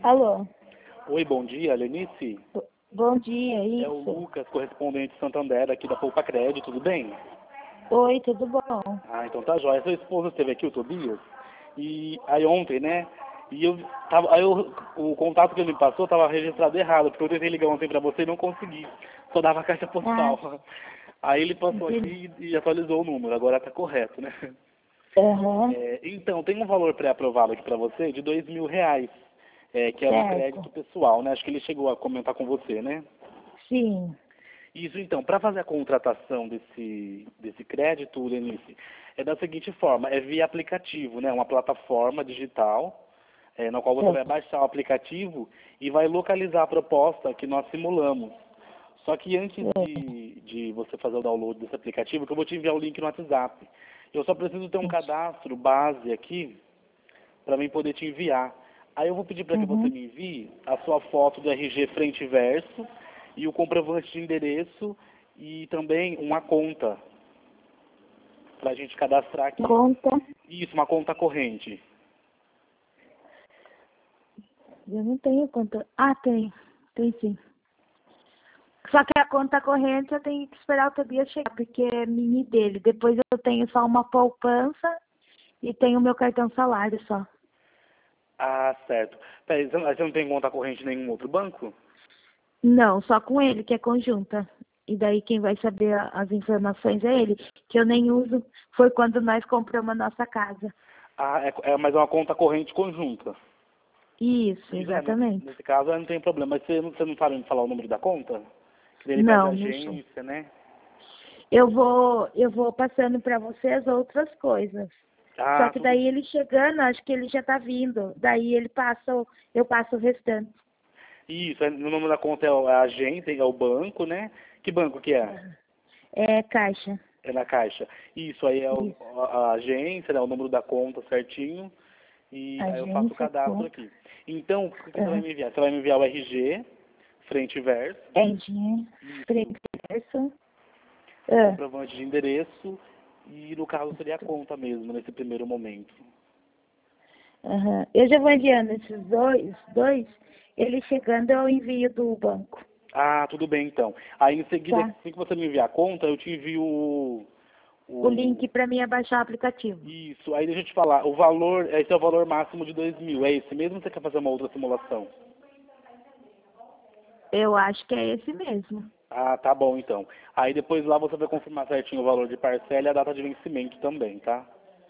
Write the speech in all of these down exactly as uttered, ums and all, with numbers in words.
Alô? Oi, bom dia, Lenice? B- Bom dia, É o isso. Lucas, correspondente de Santander, aqui da Poupa Crédito, tudo bem? Oi, tudo bom? Ah, então tá jóia. Sua esposa esteve aqui, o Tobias, e aí ontem, né? E eu tava, aí eu, o contato que ele me passou estava registrado errado, porque eu tentei ligar ontem pra você e não consegui. Só dava a caixa Ah, postal. Aí ele passou entendi. aqui e atualizou o número, agora tá correto, né? Aham, É, então, tem um valor pré-aprovado aqui pra você de dois mil reais, é, que é um crédito certo. pessoal, né? Acho que ele chegou a comentar com você, né? Sim, Isso, então, para fazer a contratação desse, desse crédito, Lenice, é da seguinte forma, é via aplicativo, né? Uma plataforma digital, é, na qual você vai certo. baixar o aplicativo e vai localizar a proposta que nós simulamos. Só que antes certo. de, de você fazer o download desse aplicativo, que eu vou te enviar o link no WhatsApp, eu só preciso ter um cadastro base aqui para mim poder te enviar. Aí eu vou pedir para que você Uhum. me envie a sua foto do R G frente e verso e o comprovante de endereço e também uma conta para a gente cadastrar aqui. Conta, Isso, uma conta corrente. eu não tenho conta. Ah, tem, tem sim. Só que a conta corrente eu tenho que esperar o Tobias chegar, porque é minha e dele. Depois eu tenho só uma poupança e tenho o meu cartão salário só. Ah, certo. Peraí, você não você não tem conta corrente em nenhum outro banco? Não, só com ele, que é conjunta. E daí quem vai saber a- as informações é ele, que eu nem uso. Foi quando nós compramos a nossa casa. Ah, é, é mas é uma conta corrente conjunta. Isso, Isso, é, nesse, exatamente. nesse caso não tem problema. Mas você, não- você não sabe me falar o número da conta? Que ele pede Não, não sei. agência, né? Eu vou, eu vou passando para você as outras coisas. Só Ah, que tudo. daí ele chegando, acho que ele já tá vindo. Daí ele passa, o- eu passo o restante. Isso, é, o nome da conta é o- é a agência, é o banco, né? Que banco que é? É caixa. É na Caixa. Isso, aí é o- Isso. a, a agência, né? O número da conta certinho. E aí eu faço o Agência, cadastro conta. aqui. Então, o que você vai Uhum. me enviar? Você vai me enviar o R G, frente e verso. É engenheiro. Isso. Preço. O Ah. comprovante de endereço. E no caso seria a conta mesmo, nesse primeiro momento. Aham. Eu já vou enviando esses dois, dois. Ele chegando, eu envio do banco. Ah, tudo bem então. Aí em seguida, Tá? assim que você me enviar a conta, eu te envio o, O o link para mim é baixar o aplicativo. Isso, aí deixa eu te falar, o valor, esse é o valor máximo de dois mil, é esse mesmo ou você quer fazer uma outra simulação? Eu acho que é esse mesmo. Ah, tá bom então. Aí depois lá você vai confirmar certinho o valor de parcela e a data de vencimento também, tá?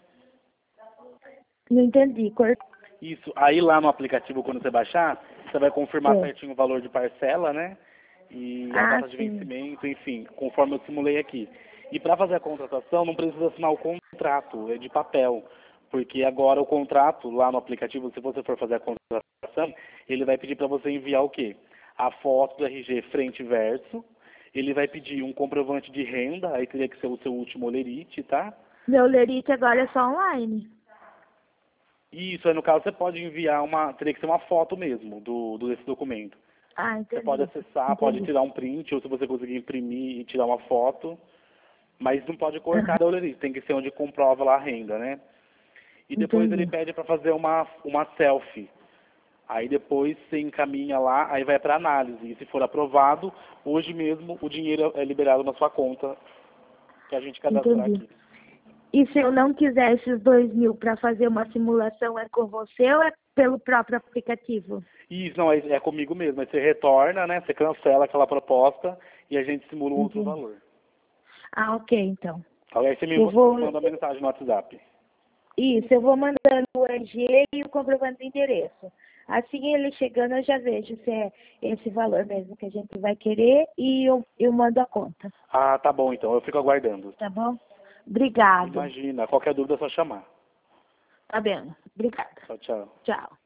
Não entendi. Cor... Isso, aí lá no aplicativo quando você baixar, você vai confirmar É. certinho o valor de parcela, né? E a Ah, data de sim. vencimento, enfim, conforme eu simulei aqui. E para fazer a contratação não precisa assinar o contrato, é de papel. Porque agora o contrato lá no aplicativo, se você for fazer a contratação, ele vai pedir para você enviar o quê? A foto do R G frente e verso, ele vai pedir um comprovante de renda, aí teria que ser o seu último olerite, tá? Meu lerite agora é só online. Isso, aí no caso você pode enviar uma, teria que ser uma foto mesmo do, do desse documento. Ah, Você pode entendi. acessar, pode Entendi. tirar um print, ou se você conseguir imprimir e tirar uma foto, mas não pode cortar Aham. da olerite, tem que ser onde comprova lá a renda, né? E depois ele Entendi. pede para fazer uma, uma selfie. Aí depois você encaminha lá, aí vai para análise. E se for aprovado, hoje mesmo o dinheiro é liberado na sua conta que a gente cadastrar Entendi. aqui. E se eu não quiser esses dois mil para fazer uma simulação, é com você ou é pelo próprio aplicativo? E isso não, é, é comigo mesmo. Aí você retorna, né? Você cancela aquela proposta e a gente simula um outro Entendi. valor. Ah, ok, então. Aí você me Eu vou. manda uma mensagem no WhatsApp. Isso, eu vou mandando o R G e o comprovante de endereço. Assim ele chegando, eu já vejo se é esse valor mesmo que a gente vai querer e eu, eu mando a conta. Ah, tá bom então. Eu fico aguardando. Tá bom? Obrigado. Imagina. Qualquer dúvida é só chamar. Tá bem. Obrigada. Tchau, tchau. Tchau.